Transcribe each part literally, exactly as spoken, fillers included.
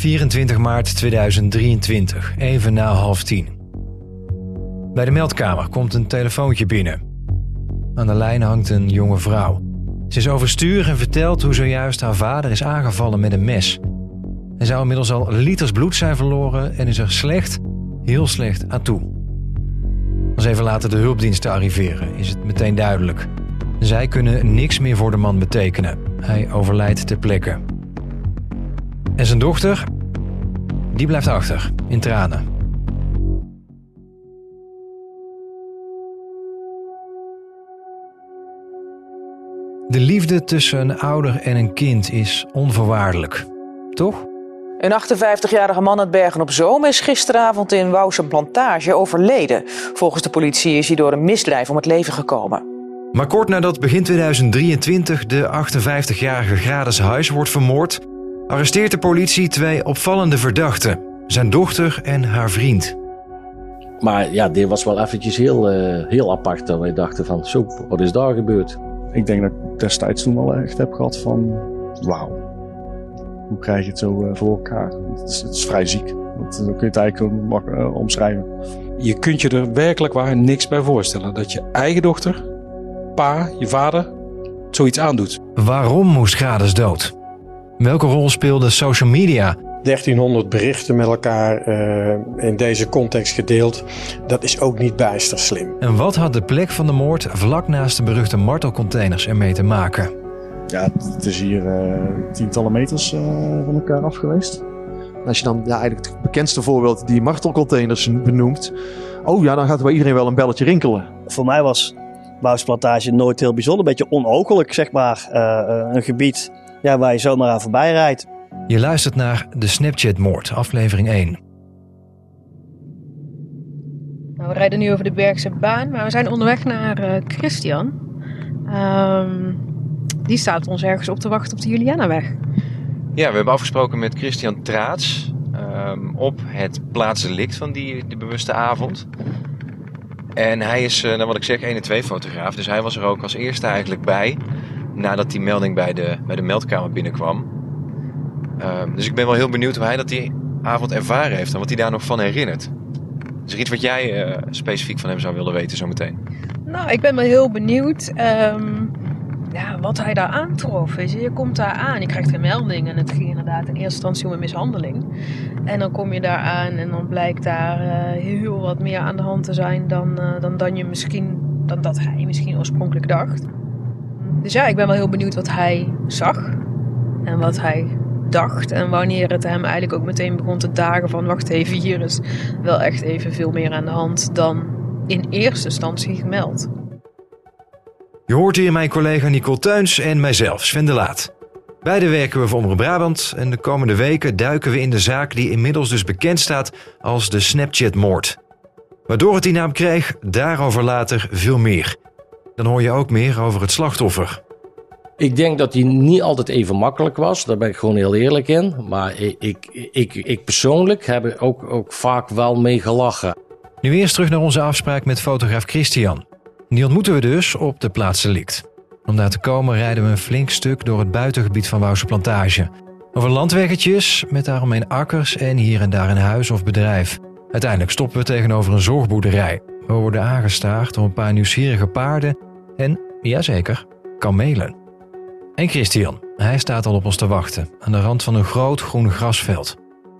vierentwintig maart tweeduizend drieëntwintig, even na half tien. Bij de meldkamer komt een telefoontje binnen. Aan de lijn hangt een jonge vrouw. Ze is overstuur en vertelt hoe zojuist haar vader is aangevallen met een mes. Hij zou inmiddels al liters bloed zijn verloren en is er slecht, heel slecht aan toe. Als even later de hulpdiensten arriveren, is het meteen duidelijk. Zij kunnen niks meer voor de man betekenen. Hij overlijdt ter plekke. En zijn dochter, die blijft achter, in tranen. De liefde tussen een ouder en een kind is onvoorwaardelijk, toch? Een achtenvijftigjarige man uit Bergen-op-Zoom is gisteravond in Wouwse Plantage overleden. Volgens de politie is hij door een misdrijf om het leven gekomen. Maar kort nadat begin tweeduizend drieëntwintig de achtenvijftigjarige Grades Huis wordt vermoord, arresteert de politie twee opvallende verdachten. Zijn dochter en haar vriend. Maar ja, dit was wel eventjes heel, uh, heel apart. Dat wij dachten van, zo, wat is daar gebeurd? Ik denk dat ik destijds toen al echt heb gehad van, wauw. Hoe krijg je het zo uh, voor elkaar? Het is, het is vrij ziek. Dat, dat kun je het eigenlijk ook uh, omschrijven. Je kunt je er werkelijk waar niks bij voorstellen. Dat je eigen dochter, pa, je vader, zoiets aandoet. Waarom moest Grades dood? Welke rol speelde social media? dertienhonderd berichten met elkaar uh, in deze context gedeeld. Dat is ook niet bijster slim. En wat had de plek van de moord vlak naast de beruchte martelcontainers ermee te maken? Ja, het is hier uh, tientallen meters uh, van elkaar af geweest. Als je dan ja, eigenlijk het bekendste voorbeeld die martelcontainers benoemt. Oh ja, dan gaat bij iedereen wel een belletje rinkelen. Voor mij was Wouwse Plantage nooit heel bijzonder. Een beetje onoogelijk, zeg maar. Uh, een gebied ja, waar je zomaar aan voorbij rijdt. Je luistert naar de Snapchat-moord, aflevering één. Nou, we rijden nu over de Bergse baan, maar we zijn onderweg naar uh, Christian. Um, die staat ons ergens op te wachten op de Julianaweg. Ja, we hebben afgesproken met Christian Traats um, op het plaatsdelict van die, die bewuste avond. En hij is, uh, nou wat ik zeg, één en twee fotograaf. Dus hij was er ook als eerste eigenlijk bij, nadat die melding bij de, bij de meldkamer binnenkwam. Um, dus ik ben wel heel benieuwd hoe hij dat die avond ervaren heeft en wat hij daar nog van herinnert. Is er iets wat jij uh, specifiek van hem zou willen weten zometeen? Nou, ik ben wel heel benieuwd um, ja, wat hij daar aantrof. Weet je. je komt daar aan, je krijgt een melding en het ging inderdaad in eerste instantie om een mishandeling. En dan kom je daar aan en dan blijkt daar uh, heel wat meer aan de hand te zijn dan, uh, dan, dan, je misschien, dan dat hij misschien oorspronkelijk dacht. Dus ja, ik ben wel heel benieuwd wat hij zag en wat hij dacht en wanneer het hem eigenlijk ook meteen begon te dagen van wacht even, hier is wel echt even veel meer aan de hand dan in eerste instantie gemeld. Je hoort hier mijn collega Nicole Teuns en mijzelf, Sven de Laat. Beide werken we voor Omroep Brabant en de komende weken duiken we in de zaak die inmiddels dus bekend staat als de Snapchat-moord. Waardoor het die naam kreeg, daarover later veel meer. Dan hoor je ook meer over het slachtoffer. Ik denk dat die niet altijd even makkelijk was. Daar ben ik gewoon heel eerlijk in. Maar ik, ik, ik, ik persoonlijk heb er ook, ook vaak wel mee gelachen. Nu eerst terug naar onze afspraak met fotograaf Christian. Die ontmoeten we dus op de plaats delict. Om daar te komen rijden we een flink stuk door het buitengebied van Wouwse Plantage. Over landweggetjes, met daaromheen akkers en hier en daar een huis of bedrijf. Uiteindelijk stoppen we tegenover een zorgboerderij. We worden aangestaard door een paar nieuwsgierige paarden en, jazeker, kamelen. En Christian, hij staat al op ons te wachten, aan de rand van een groot groen grasveld.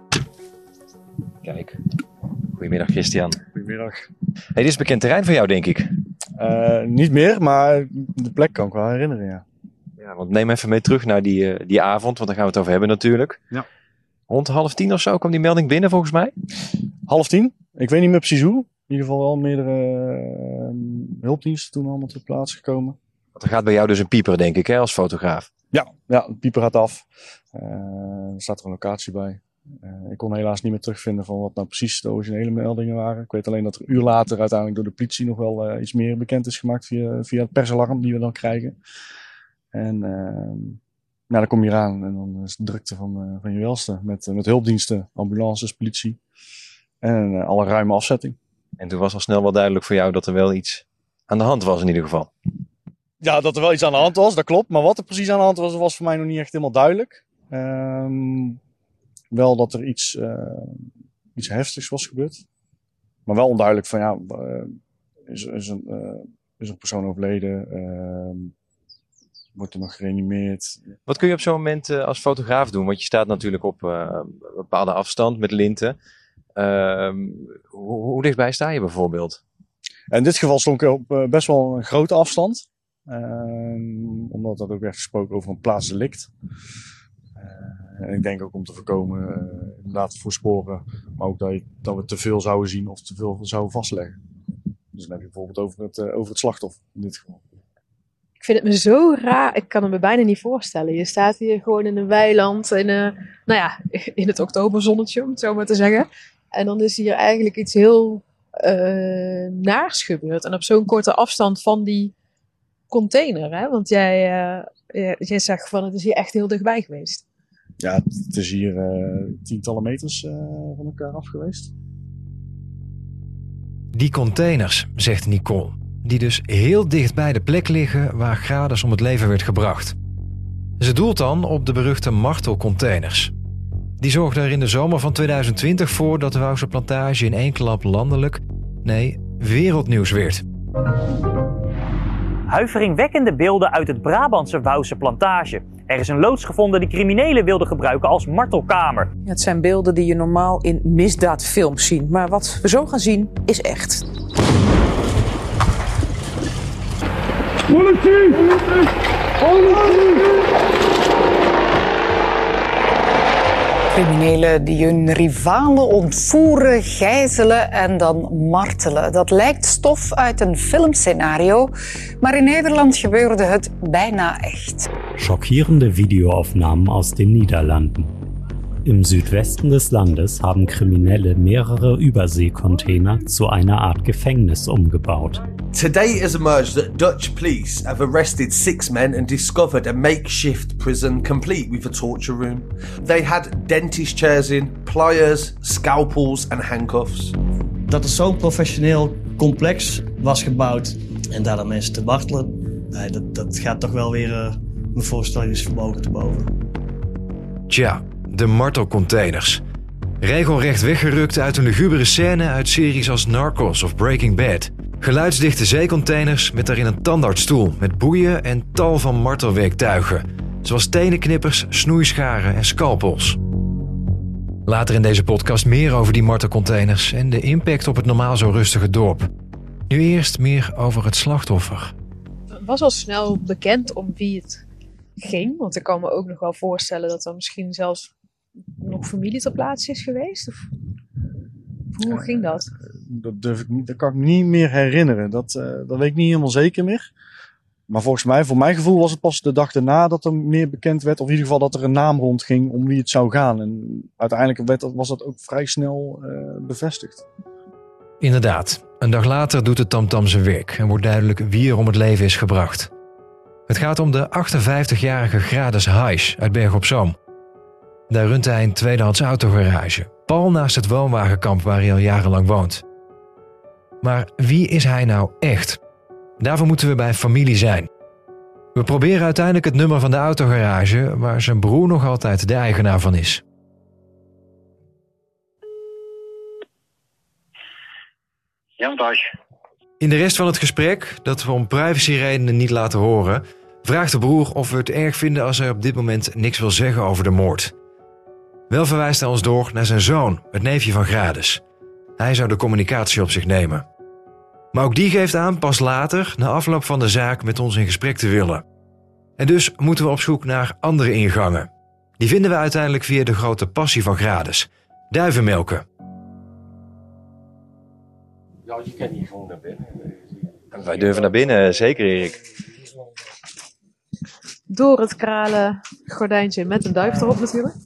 Kijk, goedemiddag Christian. Goedemiddag. Hey, dit is bekend terrein voor jou, denk ik. Uh, niet meer, maar de plek kan ik wel herinneren, ja. Ja, want neem even mee terug naar die, uh, die avond, want daar gaan we het over hebben natuurlijk. Ja. Rond half tien of zo kwam die melding binnen volgens mij? Half tien, ik weet niet meer precies hoe. In ieder geval wel meerdere uh, hulpdiensten toen allemaal ter plaatse gekomen. Want er gaat bij jou dus een pieper, denk ik, hè, als fotograaf. Ja, ja, de pieper gaat af. Uh, er staat er een locatie bij. Uh, ik kon helaas niet meer terugvinden van wat nou precies de originele meldingen waren. Ik weet alleen dat er een uur later uiteindelijk door de politie nog wel uh, iets meer bekend is gemaakt via, via het persalarm die we dan krijgen. En uh, nou, dan kom je eraan en dan is de drukte van, uh, van je welste met, uh, met hulpdiensten, ambulances, politie en uh, alle ruime afzetting. En toen was al snel wel duidelijk voor jou dat er wel iets aan de hand was in ieder geval. Ja, dat er wel iets aan de hand was, dat klopt. Maar wat er precies aan de hand was, was voor mij nog niet echt helemaal duidelijk. Um, wel dat er iets, uh, iets heftigs was gebeurd. Maar wel onduidelijk van ja, uh, is, is, een, uh, is een persoon overleden? Uh, wordt er nog gereanimeerd? Wat kun je op zo'n moment uh, als fotograaf doen? Want je staat natuurlijk op uh, een bepaalde afstand met linten. Uh, hoe, hoe dichtbij sta je bijvoorbeeld? In dit geval stond ik op uh, best wel een grote afstand. Uh, omdat dat ook werd gesproken over een plaatsdelict. Uh, en ik denk ook om te voorkomen, uh, inderdaad voor sporen, maar ook dat, je, dat we te veel zouden zien of te veel zouden vastleggen. Dus dan heb je bijvoorbeeld over het, uh, over het slachtoffer in dit geval. Ik vind het me zo raar, ik kan het me bijna niet voorstellen. Je staat hier gewoon in een weiland, in, uh, nou ja, in het oktoberzonnetje, om het zo maar te zeggen. En dan is hier eigenlijk iets heel uh, naars gebeurd. En op zo'n korte afstand van die container, hè? Want jij, uh, jij zegt van het is hier echt heel dichtbij geweest. Ja, het is hier uh, tientallen meters uh, van elkaar af geweest. Die containers, zegt Nicole, die dus heel dicht bij de plek liggen waar Gradus om het leven werd gebracht. Ze doelt dan op de beruchte martelcontainers. Die zorgden er in de zomer van tweeduizend twintig voor dat de Wouwse Plantage in één klap landelijk, nee, wereldnieuws werd. Huiveringwekkende beelden uit het Brabantse Wouwse Plantage. Er is een loods gevonden die criminelen wilden gebruiken als martelkamer. Ja, het zijn beelden die je normaal in misdaadfilms ziet. Maar wat we zo gaan zien is echt. Politie! Politie! Criminelen die hun rivalen ontvoeren, gijzelen en dan martelen. Dat lijkt stof uit een filmscenario, maar in Nederland gebeurde het bijna echt. Schockierende Videoaufnahmen aus den Niederlanden. Im Südwesten des Landes haben Kriminelle mehrere Überseekontainer zu einer Art Gefängnis umgebaut. Today it has emerged that Dutch police have arrested six men and discovered a makeshift prison complete with a torture room. They had dentist chairs in, pliers, scalpels and handcuffs. Dat er zo'n professioneel complex was gebouwd en daar dan mensen te martelen, nee, dat, dat gaat toch wel weer uh, mijn voorstellingsvermogen te boven. Tja, de martelcontainers. Regelrecht weggerukt uit een lugubere scène uit series als Narcos of Breaking Bad. Geluidsdichte zeecontainers met daarin een tandartsstoel met boeien en tal van martelwerktuigen, zoals tenenknippers, snoeischaren en scalpels. Later in deze podcast meer over die martelcontainers en de impact op het normaal zo rustige dorp. Nu eerst meer over het slachtoffer. Het was al snel bekend om wie het ging, want ik kan me ook nog wel voorstellen dat er misschien zelfs nog familie ter plaatse is geweest. Of hoe ging dat? Dat, durf ik niet, dat kan ik me niet meer herinneren. Dat, uh, dat weet ik niet helemaal zeker meer. Maar volgens mij, voor mijn gevoel was het pas de dag daarna dat er meer bekend werd. Of in ieder geval dat er een naam rondging om wie het zou gaan. En uiteindelijk werd dat, was dat ook vrij snel uh, bevestigd. Inderdaad, een dag later doet het tamtam zijn werk en wordt duidelijk wie er om het leven is gebracht. Het gaat om de achtenvijftigjarige Gradus Heisch uit Bergen op Zoom. Daar runt hij een tweedehands autogarage, pal naast het woonwagenkamp waar hij al jarenlang woont. Maar wie is hij nou echt? Daarvoor moeten we bij familie zijn. We proberen uiteindelijk het nummer van de autogarage waar zijn broer nog altijd de eigenaar van is. Jan Bosch. In de rest van het gesprek, dat we om privacyredenen niet laten horen, vraagt de broer of we het erg vinden als hij op dit moment niks wil zeggen over de moord. Wel verwijst hij ons door naar zijn zoon, het neefje van Gradus. Hij zou de communicatie op zich nemen. Maar ook die geeft aan pas later, na afloop van de zaak, met ons in gesprek te willen. En dus moeten we op zoek naar andere ingangen. Die vinden we uiteindelijk via de grote passie van Gradus: duivenmelken. Ja, je kan hier gewoon naar binnen. Wij durven naar binnen, zeker Erik. Door het kralen gordijntje met een duif erop natuurlijk.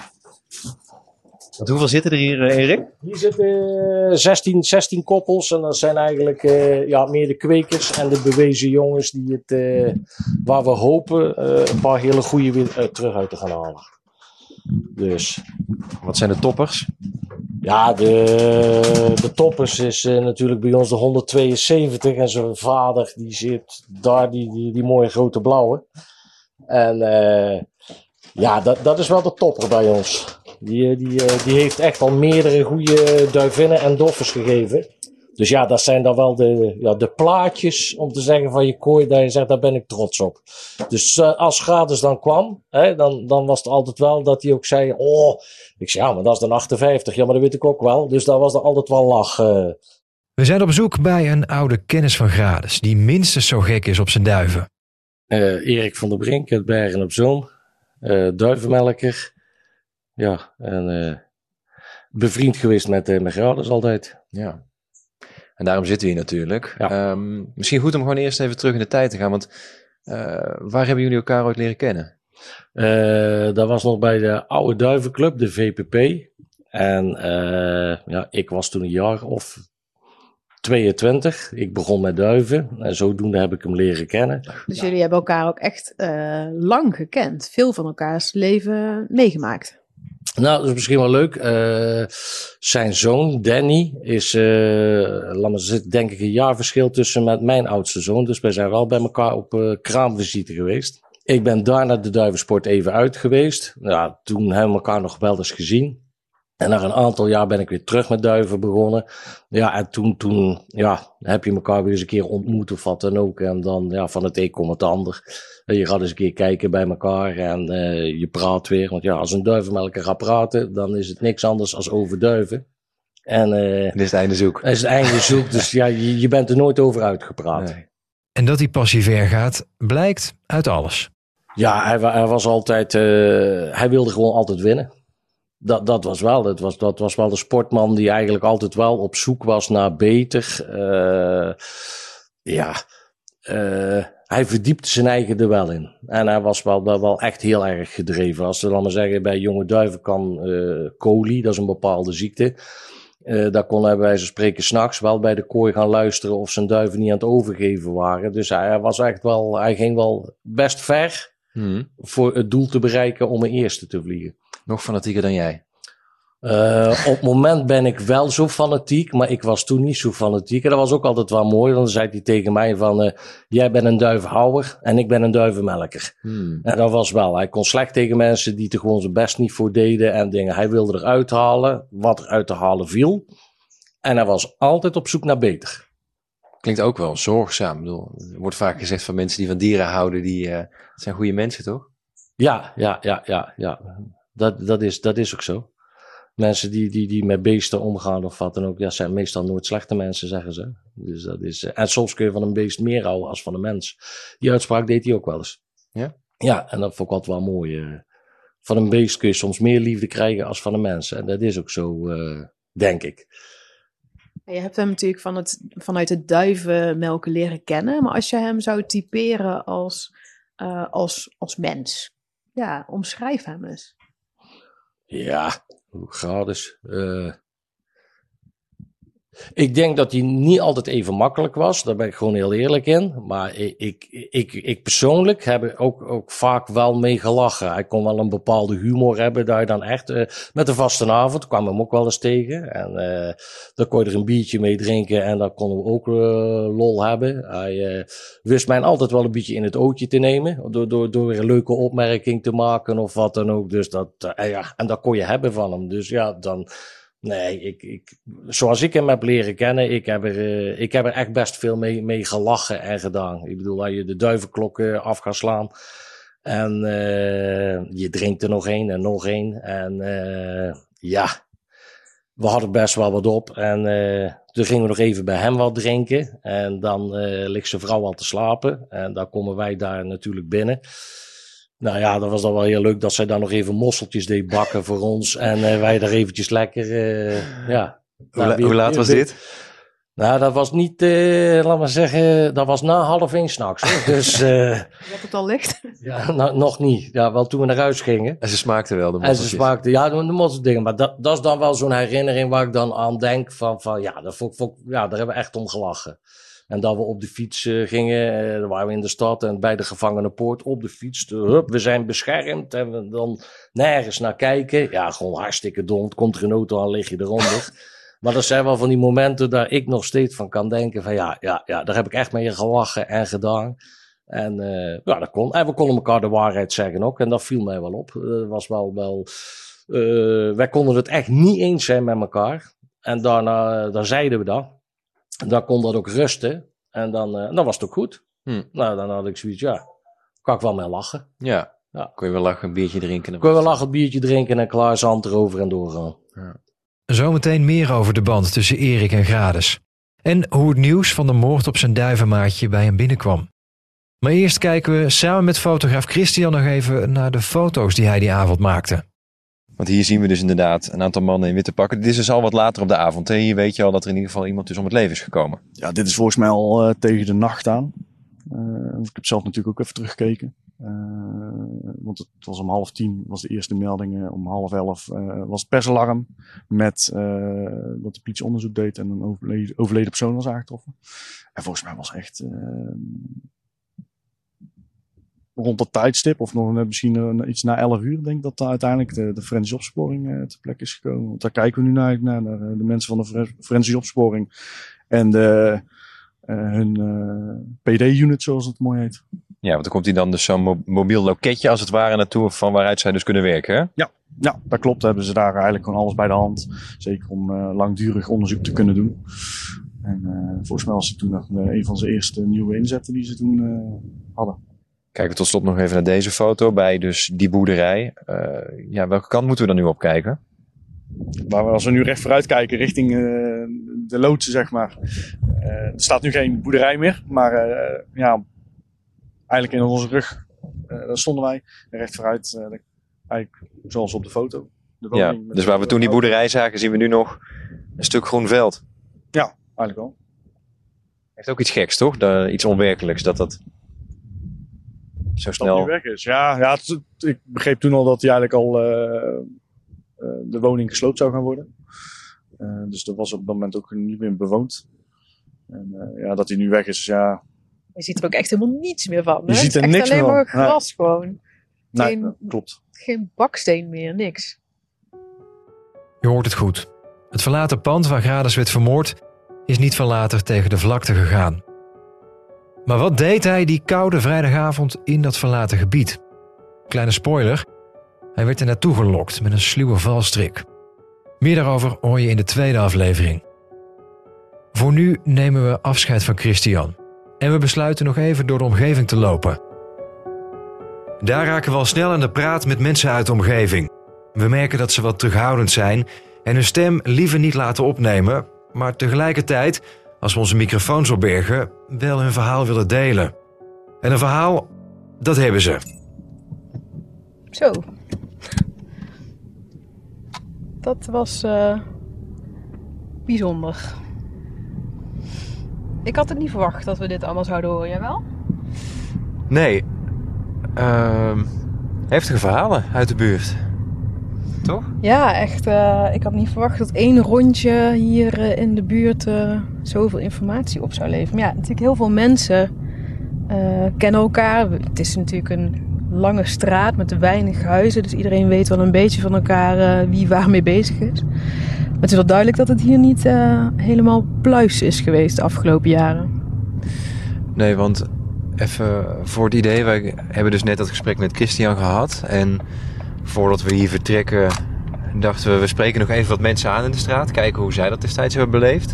Want hoeveel zitten er hier, Erik? Hier zitten zestien, zestien koppels en dat zijn eigenlijk uh, ja, meer de kwekers en de bewezen jongens die het, uh, waar we hopen uh, een paar hele goede weer uh, terug uit te gaan halen. Dus. Wat zijn de toppers? Ja, de, de toppers is uh, natuurlijk bij ons de honderdtweeënzeventig en zijn vader die zit daar, die, die, die mooie grote blauwe. En uh, ja, dat, dat is wel de topper bij ons. Die, die, die heeft echt al meerdere goede duivinnen en doffers gegeven. Dus ja, dat zijn dan wel de, ja, de plaatjes om te zeggen van je kooi, dat je zegt, daar ben ik trots op. Dus uh, als Grades dan kwam, hè, dan, dan was het altijd wel dat hij ook zei, oh, ik zei, ja, maar dat is dan achtenvijftig. Ja, maar dat weet ik ook wel. Dus daar was er altijd wel lach. Uh. We zijn op bezoek bij een oude kennis van Grades, die minstens zo gek is op zijn duiven. Uh, Erik van der Brink uit Bergen op Zoom, uh, duivenmelker. Ja, en uh, bevriend geweest met, uh, met Grades altijd. Ja. En daarom zitten we hier natuurlijk. Ja. Um, misschien goed om gewoon eerst even terug in de tijd te gaan. Want uh, waar hebben jullie elkaar ooit leren kennen? Uh, dat was nog bij de oude duivenclub, de V P P. En uh, ja, ik was toen een jaar of tweeëntwintig. Ik begon met duiven. En zodoende heb ik hem leren kennen. Dus jullie hebben elkaar ook echt uh, lang gekend. Veel van elkaars leven meegemaakt. Nou, dat is misschien wel leuk. Uh, zijn zoon, Danny, is, uh, laat maar zeggen, denk ik een jaar verschil tussen met mijn oudste zoon. Dus wij zijn wel bij elkaar op uh, kraamvisite geweest. Ik ben daarna de duivensport even uit geweest. Ja, toen hebben we elkaar nog wel eens gezien. En na een aantal jaar ben ik weer terug met duiven begonnen. Ja, en toen, toen ja, heb je elkaar weer eens een keer ontmoet of wat dan ook. En dan, ja, van het een komt het ander. En je gaat eens een keer kijken bij elkaar en uh, je praat weer. Want ja, als een duivenmelker gaat praten, dan is het niks anders dan over duiven. En uh, dit is het einde zoek. Het is het einde zoek, dus ja, je, je bent er nooit over uitgepraat. Nee. En dat die passie ver gaat, blijkt uit alles. Ja, hij, hij was altijd, uh, hij wilde gewoon altijd winnen. Dat, dat was wel, dat was, dat was wel de sportman die eigenlijk altijd wel op zoek was naar beter. Uh, ja, uh, hij verdiepte zijn eigen er wel in. En hij was wel, wel echt heel erg gedreven. Als we dan maar zeggen, bij jonge duiven kan uh, coli, dat is een bepaalde ziekte. Uh, daar kon hij bij wijze van spreken 's nachts wel bij de kooi gaan luisteren of zijn duiven niet aan het overgeven waren. Dus hij, hij was echt wel, hij ging wel best ver hmm. voor het doel te bereiken om een eerste te vliegen. Nog fanatieker dan jij? Uh, op het moment ben ik wel zo fanatiek, maar ik was toen niet zo fanatiek. En dat was ook altijd wel mooi, dan zei hij tegen mij van, uh, jij bent een duivenhouwer en ik ben een duivenmelker. Hmm. En dat was wel, hij kon slecht tegen mensen die er gewoon zijn best niet voor deden en dingen. Hij wilde eruit halen wat er uit te halen viel. En hij was altijd op zoek naar beter. Klinkt ook wel zorgzaam. Ik bedoel, er wordt vaak gezegd van mensen die van dieren houden, die uh, zijn goede mensen, toch? Ja, ja, ja, ja, ja. Dat, dat, is, dat is ook zo. Mensen die, die, die met beesten omgaan of wat dan ook, ja, zijn meestal nooit slechte mensen, zeggen ze. Dus dat is, en soms kun je van een beest meer houden als van een mens. Die uitspraak deed hij ook wel eens. Ja? Ja, en dat vond ik altijd wel mooi. Van een beest kun je soms meer liefde krijgen als van een mens. En dat is ook zo, uh, denk ik. Je hebt hem natuurlijk van het, vanuit het duivenmelken leren kennen. Maar als je hem zou typeren als, uh, als, als mens, ja, omschrijf hem eens. Ja, Grades. Uh, ik denk dat hij niet altijd even makkelijk was. Daar ben ik gewoon heel eerlijk in. Maar ik, ik, ik, ik persoonlijk heb er ook, ook vaak wel mee gelachen. Hij kon wel een bepaalde humor hebben. Daar je dan echt, uh, met de vastenavond kwam hem ook wel eens tegen. En uh, dan kon je er een biertje mee drinken. En dan konden we ook uh, lol hebben. Hij uh, wist mij altijd wel een beetje in het ootje te nemen. Door, door, door weer een leuke opmerking te maken of wat dan ook. Dus dat, uh, ja, en dat kon je hebben van hem. Dus ja, dan... Nee, ik, ik, zoals ik hem heb leren kennen, ik heb er, uh, ik heb er echt best veel mee, mee gelachen en gedaan. Ik bedoel, als je de duivenklokken af gaat slaan en uh, je drinkt er nog één en nog één. En uh, ja, we hadden best wel wat op. En uh, toen gingen we nog even bij hem wat drinken. En dan uh, ligt zijn vrouw al te slapen. En dan komen wij daar natuurlijk binnen. Nou ja, dat was dan wel heel leuk dat zij dan nog even mosseltjes deed bakken voor ons. En uh, wij daar eventjes lekker, uh, ja. Hoe, la- hoe laat was dit? Nou, dat was niet, uh, laat maar zeggen, dat was na half één 's nachts. Dus, uh, Je hebt het al licht? Ja, nou, nog niet. Ja, wel toen we naar huis gingen. En ze smaakten wel, de mosseltjes. En ze smaakten, ja, de, de mosseldingen. Maar dat, dat is dan wel zo'n herinnering waar ik dan aan denk van, van ja, dat vond, vond, ja, daar hebben we echt om gelachen. En dat we op de fiets uh, gingen, uh, dan waren we in de stad en bij de gevangenenpoort op de fiets. De, hup, we zijn beschermd en we dan nergens naar kijken. Ja, gewoon hartstikke dom. Het komt er een auto aan, lig je eronder. Maar dat zijn wel van die momenten daar ik nog steeds van kan denken van ja, ja, ja, daar heb ik echt mee gelachen en gedaan. En uh, ja, dat kon. En we konden elkaar de waarheid zeggen ook. En dat viel mij wel op. Dat was wel, wel Uh, wij konden het echt niet eens zijn met elkaar. En daarna dan zeiden we dat. Dan kon dat ook rusten. En dan, uh, dan was het ook goed. Hm. Nou, dan had ik zoiets, ja, kan ik wel mee lachen. Ja, ja. Kon je wel lachen, een biertje drinken. Kon je wel lachen, een biertje drinken en klaar zand erover en doorgaan. Ja. Zometeen meer over de band tussen Erik en Gradus. En hoe het nieuws van de moord op zijn duivenmaatje bij hem binnenkwam. Maar eerst kijken we samen met fotograaf Christian nog even naar de foto's die hij die avond maakte. Want hier zien we dus inderdaad een aantal mannen in witte pakken. Dit is dus al wat later op de avond. Hè? Hier weet je al dat er in ieder geval iemand dus om het leven is gekomen. Ja, dit is volgens mij al uh, tegen de nacht aan. Uh, ik heb zelf natuurlijk ook even teruggekeken. Uh, want het was om half tien, was de eerste melding. Uh, om half elf uh, was het persalarm. Met uh, dat de politie onderzoek deed en een overleden, overleden persoon was aangetroffen. En volgens mij was echt uh, rond dat tijdstip, of nog misschien uh, iets na elf uur, denk ik dat uh, uiteindelijk de, de forensische opsporing uh, ter plekke is gekomen. Want daar kijken we nu naar, naar, naar de mensen van de forensische opsporing en de, uh, hun uh, P D-unit, zoals het mooi heet. Ja, want dan komt hij dan dus zo'n mo- mobiel loketje als het ware naartoe van waaruit zij dus kunnen werken, hè? Ja, ja, dat klopt. Hebben ze daar eigenlijk gewoon alles bij de hand. Zeker om uh, langdurig onderzoek te kunnen doen. En uh, volgens mij was het toen nog uh, een van zijn eerste nieuwe inzetten die ze toen uh, hadden. Kijken we tot slot nog even naar deze foto bij dus die boerderij. Uh, ja, welke kant moeten we dan nu op kijken? Maar als we nu recht vooruit kijken richting uh, de loodsen, zeg maar. Uh, er staat nu geen boerderij meer, maar uh, ja, eigenlijk in onze rug, uh, daar stonden wij recht vooruit, uh, eigenlijk zoals op de foto. De ja, dus waar we toen die boerderij zagen, zien we nu nog een stuk groen veld. Ja, eigenlijk wel. Heeft ook iets geks, toch? De, iets onwerkelijks, dat dat zo snel dat nu weg is. Ja, ja het, ik begreep toen al dat hij eigenlijk al uh, uh, de woning gesloopt zou gaan worden. Uh, dus dat was op dat moment ook niet meer bewoond. En uh, ja, dat hij nu weg is, ja. Je ziet er ook echt helemaal niets meer van. Hè? Je ziet er echt niks alleen meer maar van. gras nee. gewoon. Geen, nee, klopt. Geen baksteen meer, niks. Je hoort het goed. Het verlaten pand waar Gradus werd vermoord is niet veel later tegen de vlakte gegaan. Maar wat deed hij die koude vrijdagavond in dat verlaten gebied? Kleine spoiler, hij werd er naartoe gelokt met een sluwe valstrik. Meer daarover hoor je in de tweede aflevering. Voor nu nemen we afscheid van Christian. En we besluiten nog even door de omgeving te lopen. Daar raken we al snel aan de praat met mensen uit de omgeving. We merken dat ze wat terughoudend zijn en hun stem liever niet laten opnemen, maar tegelijkertijd, als we onze microfoons opbergen, wel hun verhaal willen delen. En een verhaal, dat hebben ze. Zo. Dat was uh, bijzonder. Ik had het niet verwacht dat we dit allemaal zouden horen, jij wel? Nee. Uh, heftige verhalen uit de buurt. Toch? Ja, echt. Uh, ik had niet verwacht dat één rondje hier uh, in de buurt uh, zoveel informatie op zou leveren. Maar ja, natuurlijk heel veel mensen uh, kennen elkaar. Het is natuurlijk een lange straat met weinig huizen. Dus iedereen weet wel een beetje van elkaar uh, wie waarmee bezig is. Maar het is wel duidelijk dat het hier niet uh, helemaal pluis is geweest de afgelopen jaren. Nee, want even voor het idee. Wij hebben dus net dat gesprek met Christian gehad. En voordat we hier vertrekken dachten we, we spreken nog even wat mensen aan in de straat. Kijken hoe zij dat destijds hebben beleefd.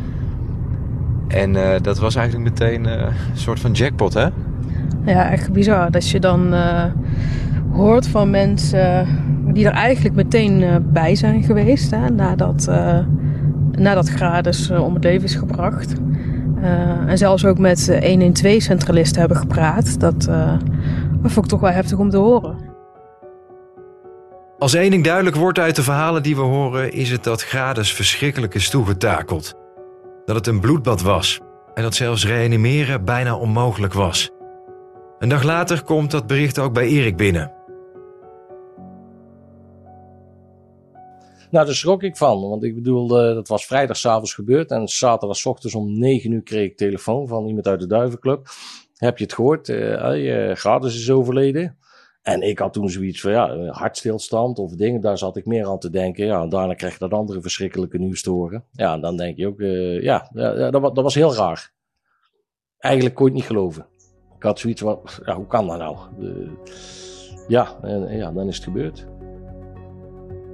En uh, dat was eigenlijk meteen uh, een soort van jackpot, hè? Ja, echt bizar. Dat je dan uh, hoort van mensen die er eigenlijk meteen uh, bij zijn geweest. Hè, nadat, uh, nadat Gradus uh, om het leven is gebracht. Uh, en zelfs ook met uh, honderdtwaalf-centralisten hebben gepraat. Dat, uh, dat vond ik toch wel heftig om te horen. Als één ding duidelijk wordt uit de verhalen die we horen, is het dat Gradus verschrikkelijk is toegetakeld. Dat het een bloedbad was en dat zelfs reanimeren bijna onmogelijk was. Een dag later komt dat bericht ook bij Erik binnen. Nou, daar schrok ik van, want ik bedoel, uh, dat was vrijdagavond gebeurd en zaterdagochtends om negen uur kreeg ik telefoon van iemand uit de Duivenclub. Heb je het gehoord? Uh, uh, Gradus is overleden. En ik had toen zoiets van, ja, hartstilstand of dingen, daar zat ik meer aan te denken. Ja, en daarna krijg je dat andere verschrikkelijke nieuws te horen. Ja, en dan denk je ook, uh, ja, ja dat, dat was heel raar. Eigenlijk kon je het niet geloven. Ik had zoiets van, ja, hoe kan dat nou? Uh, ja, en, ja, dan is het gebeurd.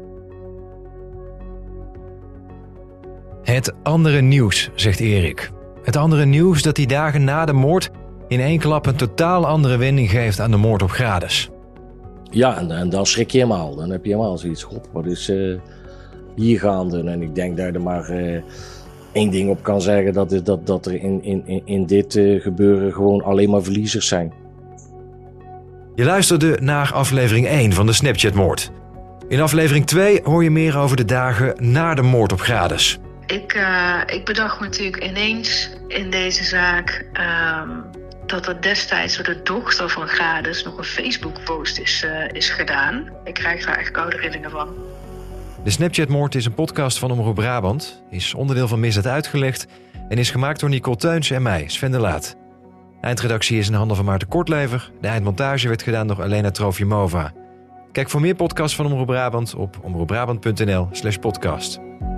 Het andere nieuws, zegt Erik. Het andere nieuws dat die dagen na de moord in één klap een totaal andere wending geeft aan de moord op Gradus. Ja, en, en dan schrik je helemaal. Dan heb je helemaal zoiets. God, wat is uh, hier gaande? En ik denk dat je er maar uh, één ding op kan zeggen. Dat is dat, dat er in, in, in dit uh, gebeuren gewoon alleen maar verliezers zijn. Je luisterde naar aflevering één van de Snapchat-moord. In aflevering twee hoor je meer over de dagen na de moord op Gradus. Ik, uh, ik bedacht me natuurlijk ineens in deze zaak uh, dat er destijds door de dochter van Gradus nog een Facebook-post is, uh, is gedaan. Ik krijg daar echt koude rillingen van. De Snapchat-moord is een podcast van Omroep Brabant, is onderdeel van Misdaad Uitgelegd en is gemaakt door Nicole Teuns en mij, Sven de Laat. De eindredactie is in handen van Maarten Kortlever. De eindmontage werd gedaan door Elena Trofimova. Kijk voor meer podcasts van Omroep Brabant op omroepbrabant.nl slash podcast.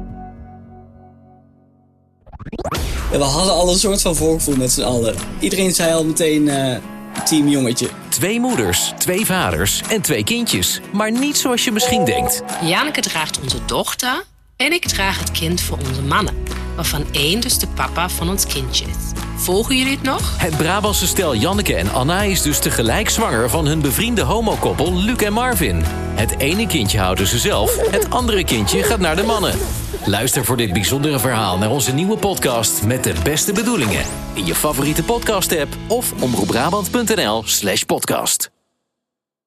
Ja, we hadden al een soort van voorgevoel met z'n allen. Iedereen zei al meteen uh, team jongetje. Twee moeders, twee vaders en twee kindjes. Maar niet zoals je misschien denkt. Janneke draagt onze dochter en ik draag het kind voor onze mannen. Waarvan één dus de papa van ons kindje is. Volgen jullie het nog? Het Brabantse stel Janneke en Anna is dus tegelijk zwanger van hun bevriende homokoppel Luc en Marvin. Het ene kindje houden ze zelf, het andere kindje gaat naar de mannen. Luister voor dit bijzondere verhaal naar onze nieuwe podcast Met de beste bedoelingen. In je favoriete podcast-app of omroepbrabant.nl slash podcast.